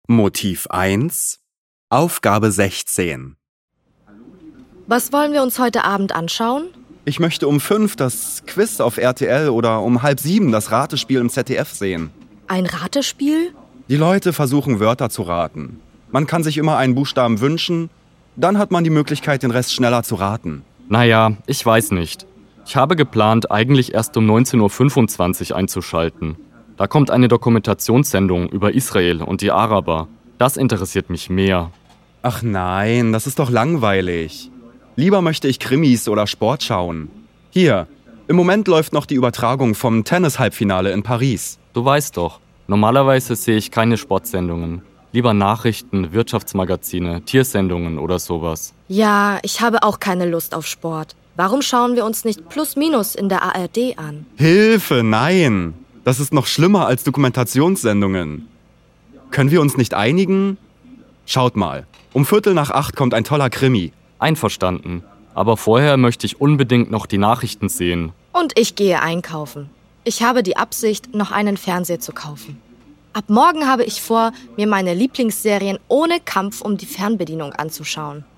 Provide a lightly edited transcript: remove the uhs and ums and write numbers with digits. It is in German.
Motiv 1, Aufgabe 16. Was wollen wir uns heute Abend anschauen? Ich möchte um 5 das Quiz auf RTL oder um 6:30 das Ratespiel im ZDF sehen. Ein Ratespiel? Die Leute versuchen Wörter zu raten. Man kann sich immer einen Buchstaben wünschen, dann hat man die Möglichkeit, den Rest schneller zu raten. Naja, ich weiß nicht. Ich habe geplant, eigentlich erst um 19:25 Uhr einzuschalten. Da kommt eine Dokumentationssendung über Israel und die Araber. Das interessiert mich mehr. Ach nein, das ist doch langweilig. Lieber möchte ich Krimis oder Sport schauen. Hier, im Moment läuft noch die Übertragung vom Tennis-Halbfinale in Paris. Du weißt doch, normalerweise sehe ich keine Sportsendungen. Lieber Nachrichten, Wirtschaftsmagazine, Tiersendungen oder sowas. Ja, ich habe auch keine Lust auf Sport. Warum schauen wir uns nicht Plus Minus in der ARD an? Hilfe, nein! Das ist noch schlimmer als Dokumentationssendungen. Können wir uns nicht einigen? Schaut mal, um 7:45 kommt ein toller Krimi. Einverstanden. Aber vorher möchte ich unbedingt noch die Nachrichten sehen. Und ich gehe einkaufen. Ich habe die Absicht, noch einen Fernseher zu kaufen. Ab morgen habe ich vor, mir meine Lieblingsserien ohne Kampf um die Fernbedienung anzuschauen.